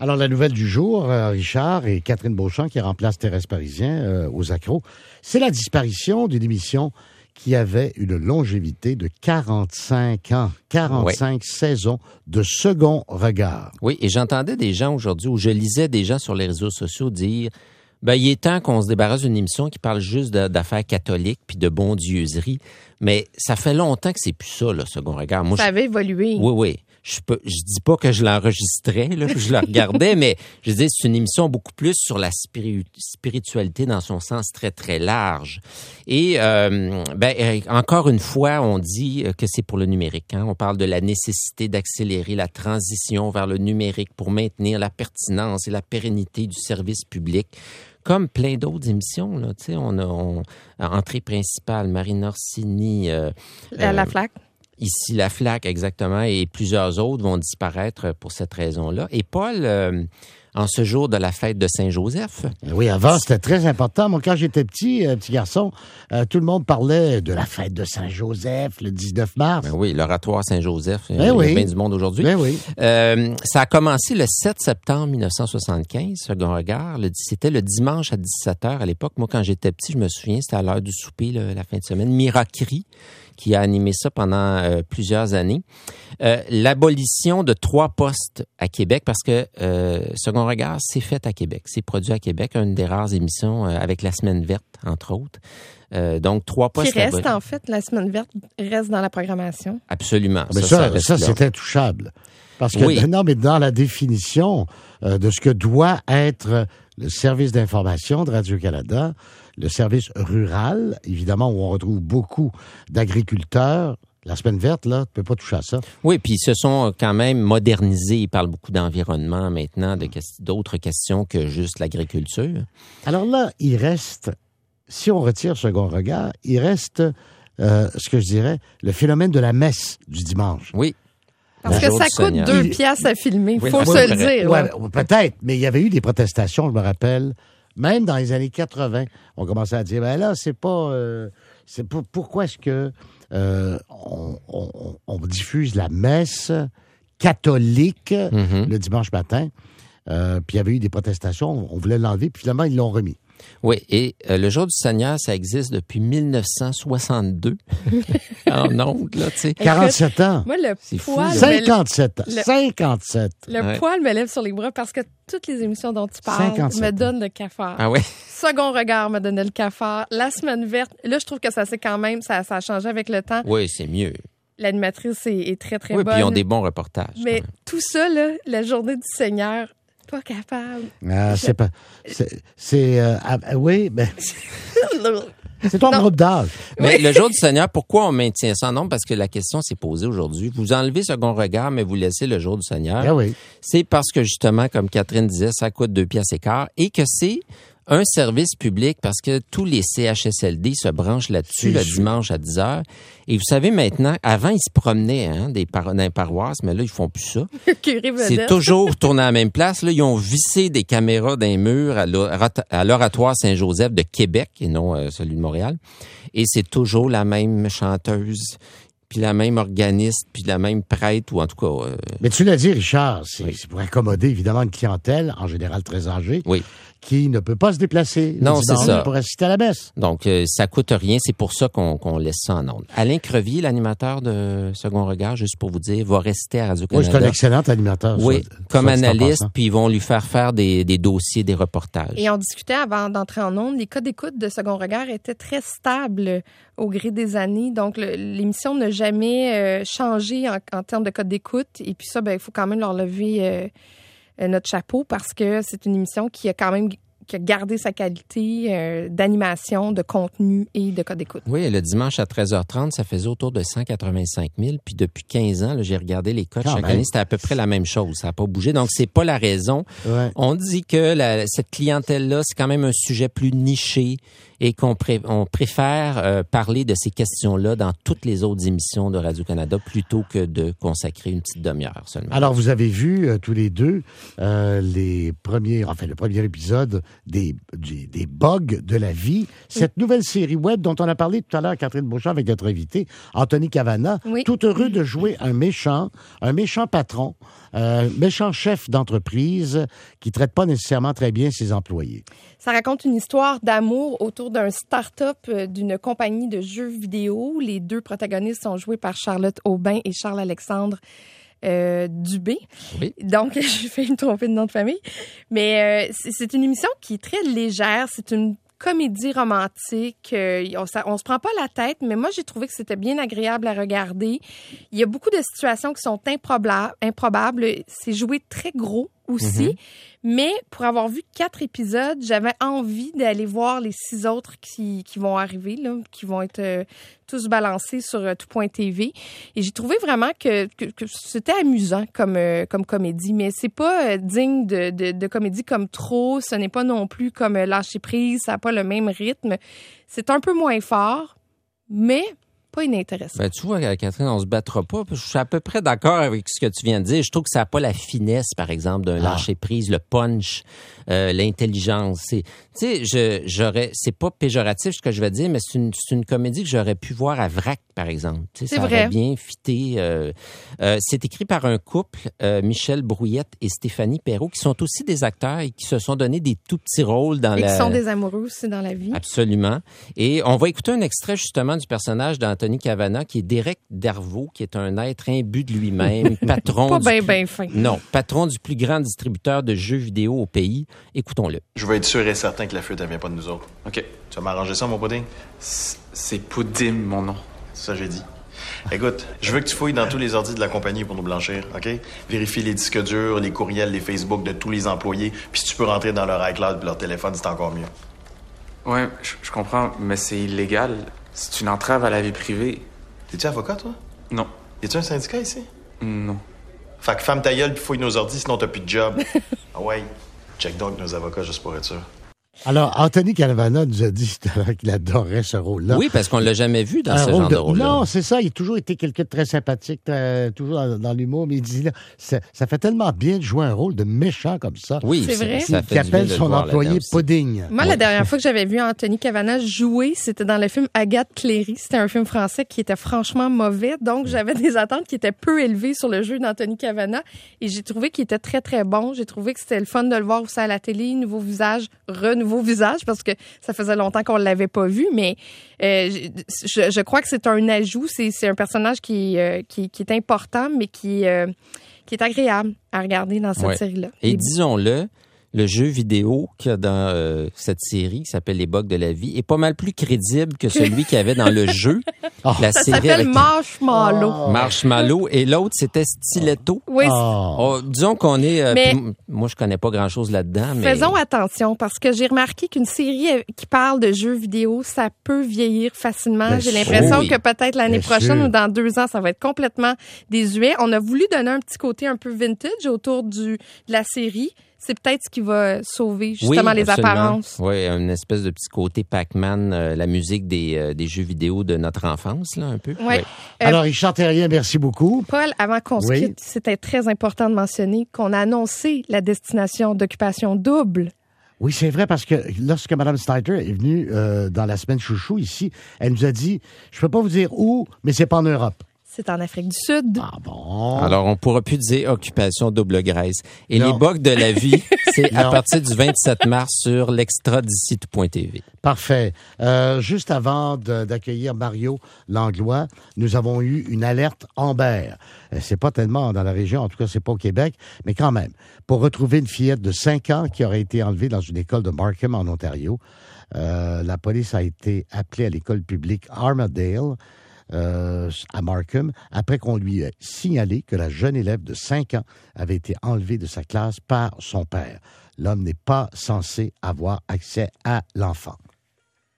Alors, la nouvelle du jour, Richard et Catherine Beauchamp qui remplacent Thérèse Parisien aux accros, c'est la disparition d'une émission qui avait une longévité de 45 ans, 45 saisons de Second Regard. Oui, et j'entendais des gens aujourd'hui, ou je lisais des gens sur les réseaux sociaux dire il est temps qu'on se débarrasse d'une émission qui parle juste d'affaires catholiques puis de bondieuserie. Mais ça fait longtemps que c'est plus ça, là, Second Regard. Moi, ça avait évolué. Oui. Je dis pas que je l'enregistrais, là, que je le regardais, mais je dis c'est une émission beaucoup plus sur la spiritualité dans son sens très, très large. Et encore une fois, on dit que c'est pour le numérique. Hein? On parle de la nécessité d'accélérer la transition vers le numérique pour maintenir la pertinence et la pérennité du service public. Comme plein d'autres émissions, là, tu sais, on a entrée principale, Marine Orsini. La Flaque. Ici, la Flaque, exactement, et plusieurs autres vont disparaître pour cette raison-là. Et Paul, en ce jour de la fête de Saint-Joseph... Oui, avant, c'était très important. Moi, quand j'étais petit garçon, tout le monde parlait de la fête de Saint-Joseph, le 19 mars. Ben oui, l'oratoire Saint-Joseph, il y a bien du monde aujourd'hui. Ben oui. Ça a commencé le 7 septembre 1975, Second Regard. C'était le dimanche à 17h à l'époque. Moi, quand j'étais petit, je me souviens, c'était à l'heure du souper, la fin de semaine. Miracerie, qui a animé ça pendant plusieurs années. L'abolition de 3 postes à Québec, parce que Second Regard, c'est fait à Québec. C'est produit à Québec, une des rares émissions avec la Semaine verte, entre autres. Donc, 3 postes qui reste, en fait, la Semaine verte reste dans la programmation. Absolument. Mais ça c'est intouchable. Parce que, non, mais dans la définition de ce que doit être le service d'information de Radio-Canada, le service rural, évidemment, où on retrouve beaucoup d'agriculteurs. La Semaine verte, là, tu peux pas toucher à ça. Oui, puis ils se sont quand même modernisés. Ils parlent beaucoup d'environnement maintenant, d'autres questions que juste l'agriculture. Alors là, il reste, si on retire Second Regard, il reste, ce que je dirais, le phénomène de la messe du dimanche. Oui. Parce que ça coûte 2 piastres à filmer, il faut se le dire. Ouais, peut-être, mais il y avait eu des protestations, je me rappelle. Même dans les années 80, on commençait à dire, là, pourquoi est-ce que on diffuse la messe catholique le dimanche matin? Puis il y avait eu des protestations, on voulait l'enlever, puis finalement, ils l'ont remis. Oui, et le Jour du Seigneur, ça existe depuis 1962. En ondes, là, tu sais. 47 ans. Moi, le poil... 57 ans. 57. Le poil me lève sur les bras parce que toutes les émissions dont tu parles me donnent le cafard. Ah oui? Second Regard me donnait le cafard. La Semaine verte, là, je trouve que ça c'est quand même, ça a changé avec le temps. Oui, c'est mieux. L'animatrice est très, très bonne. Oui, puis ils ont des bons reportages. Mais tout ça, là, la journée du Seigneur... Pas capable. C'est pas. Oui, mais. C'est ton groupe d'âge. Mais le Jour du Seigneur, pourquoi on maintient ça en nombre? Parce que la question s'est posée aujourd'hui. Vous enlevez Second Regard, mais vous laissez le Jour du Seigneur. Ah oui. C'est parce que, justement, comme Catherine disait, ça coûte 2 piastres et quart et que c'est un service public parce que tous les CHSLD se branchent là-dessus le dimanche à 10h. Et vous savez maintenant, avant, ils se promenaient dans les paroisses, mais là, ils font plus ça. C'est toujours tourné à la même place. Là, ils ont vissé des caméras dans les murs à l'oratoire Saint-Joseph de Québec et non celui de Montréal. Et c'est toujours la même chanteuse, puis la même organiste, puis la même prêtre, ou en tout cas... Mais tu l'as dit, Richard, c'est pour accommoder évidemment une clientèle, en général très âgée, qui ne peut pas se déplacer pour assister à la messe. Donc, ça coûte rien. C'est pour ça qu'on laisse ça en ondes. Alain Crevier, l'animateur de Second Regard, juste pour vous dire, va rester à Radio-Canada. Oui, c'est un excellent animateur. Oui, comme analyste, puis ils vont lui faire des dossiers, des reportages. Et on discutait avant d'entrer en ondes, les codes d'écoute de Second Regard étaient très stables au gré des années. Donc, l'émission n'a jamais changé en termes de code d'écoute. Et puis ça, il faut quand même leur lever... notre chapeau parce que c'est une émission qui a quand même gardé sa qualité d'animation, de contenu et de code d'écoute. Oui, le dimanche à 13h30, ça faisait autour de 185 000. Puis depuis 15 ans, là, j'ai regardé les codes chaque année, c'était à peu près la même chose. Ça n'a pas bougé. Donc, c'est pas la raison. Ouais. On dit que cette clientèle-là, c'est quand même un sujet plus niché et qu'on préfère parler de ces questions-là dans toutes les autres émissions de Radio-Canada plutôt que de consacrer une petite demi-heure seulement. Alors, vous avez vu tous les deux le premier épisode des bugs de la vie. Cette nouvelle série web dont on a parlé tout à l'heure, Catherine Beauchamp, avec notre invité, Anthony Cavana, tout heureux de jouer un méchant patron, méchant chef d'entreprise qui traite pas nécessairement très bien ses employés. Ça raconte une histoire d'amour autour d'un start-up d'une compagnie de jeux vidéo. Les deux protagonistes sont joués par Charlotte Aubin et Charles-Alexandre Dubé. Oui. Donc, j'ai failli me tromper de nom de famille. Mais c'est une émission qui est très légère. C'est une comédie romantique. On se prend pas la tête, mais moi, j'ai trouvé que c'était bien agréable à regarder. Il y a beaucoup de situations qui sont improbables. C'est joué très gros aussi. Mais pour avoir vu 4 épisodes, j'avais envie d'aller voir les 6 autres qui vont arriver, là, qui vont être tous balancés sur tout.tv. Et j'ai trouvé vraiment que c'était amusant comme comédie, mais c'est pas digne de comédie comme trop. Ce n'est pas non plus comme Lâcher prise, ça n'a pas le même rythme. C'est un peu moins fort, mais pas inintéressant. Ben, tu vois, Catherine, on se battra pas. Je suis à peu près d'accord avec ce que tu viens de dire. Je trouve que ça n'a pas la finesse, par exemple, d'un lâcher prise, le punch, l'intelligence. Tu sais, c'est pas péjoratif ce que je vais dire, mais c'est une comédie que j'aurais pu voir à Vrac, par exemple. Tu sais, ça aurait bien fité. C'est écrit par un couple, Michel Brouillette et Stéphanie Perrault, qui sont aussi des acteurs et qui se sont donné des tout petits rôles dans qui sont des amoureux aussi dans la vie. Absolument. Et on va écouter un extrait justement du personnage d'Anthony Cavana, qui est Derek Darvaux, qui est un être imbu de lui-même, patron patron du plus grand distributeur de jeux vidéo au pays. Écoutons-le. Je veux être sûr et certain que la fuite, elle vient pas de nous autres. OK. Tu vas m'arranger ça, mon pudding? C'est Poudim, mon nom. C'est ça, j'ai dit. Écoute, je veux que tu fouilles dans tous les ordis de la compagnie pour nous blanchir, OK? Vérifie les disques durs, les courriels, les Facebook de tous les employés, puis si tu peux rentrer dans leur iCloud et leur téléphone, c'est encore mieux. Ouais, je comprends, mais c'est illégal. C'est une entrave à la vie privée. T'es-tu avocat, toi? Non. Y a-tu un syndicat ici? Non. Fait que ferme ta gueule puis fouille nos ordis, sinon t'as plus de job. Ah ouais, check donc nos avocats juste pour être sûr. Alors, Anthony Cavana nous a dit tout à l'heure qu'il adorait ce rôle-là. Oui, parce qu'on l'a jamais vu dans ce genre de rôle-là. Non, c'est ça. Il a toujours été quelqu'un de très sympathique, toujours dans l'humour. Mais il dit, là, ça fait tellement bien de jouer un rôle de méchant comme ça. Oui, c'est vrai. Ça qui appelle son employé Pudding. Moi, la dernière fois que j'avais vu Anthony Cavana jouer, c'était dans le film Agathe Cléry. C'était un film français qui était franchement mauvais. Donc, j'avais des attentes qui étaient peu élevées sur le jeu d'Anthony Cavana. Et j'ai trouvé qu'il était très, très bon. J'ai trouvé que c'était le fun de le voir aussi à la télé. Nouveau visage, renouveau visage, parce que ça faisait longtemps qu'on l'avait pas vu, mais je crois que c'est un ajout. C'est un personnage qui est important, mais qui est agréable à regarder dans cette série-là. Et disons-le, le jeu vidéo qu'il y a dans cette série qui s'appelle Les bugs de la vie est pas mal plus crédible que celui qu'il y avait dans le jeu. La ça série s'appelle Marshmallow. Marshmallow. Et l'autre, c'était Stiletto. Oui. Disons qu'on est... moi, je connais pas grand-chose là-dedans, mais... Faisons attention, parce que j'ai remarqué qu'une série qui parle de jeux vidéo, ça peut vieillir facilement. J'ai l'impression que peut-être l'année prochaine ou dans 2 ans, ça va être complètement désuet. On a voulu donner un petit côté un peu vintage autour de la série. C'est peut-être ce qui va sauver justement les apparences. Oui, une espèce de petit côté Pac-Man, la musique des jeux vidéo de notre enfance, là, un peu. Oui. Alors, Richard Terrien, merci beaucoup. Paul, avant qu'on se quitte, c'était très important de mentionner qu'on a annoncé la destination d'Occupation Double. Oui, c'est vrai, parce que lorsque Mme Snyder est venue dans la semaine chouchou ici, elle nous a dit, je peux pas vous dire où, mais c'est pas en Europe. C'est en Afrique du Sud. Ah bon? Alors, on pourra plus dire Occupation Double Grèce. Et les bugs de la vie, c'est à partir du 27 mars sur l'extra d'ici tout.tv. Parfait. Juste avant d'accueillir Mario Langlois, nous avons eu une alerte Amber. C'est pas tellement dans la région, en tout cas, c'est pas au Québec, mais quand même. Pour retrouver une fillette de 5 ans qui aurait été enlevée dans une école de Markham, en Ontario, la police a été appelée à l'école publique Armadale, à Markham, après qu'on lui ait signalé que la jeune élève de 5 ans avait été enlevée de sa classe par son père. L'homme n'est pas censé avoir accès à l'enfant.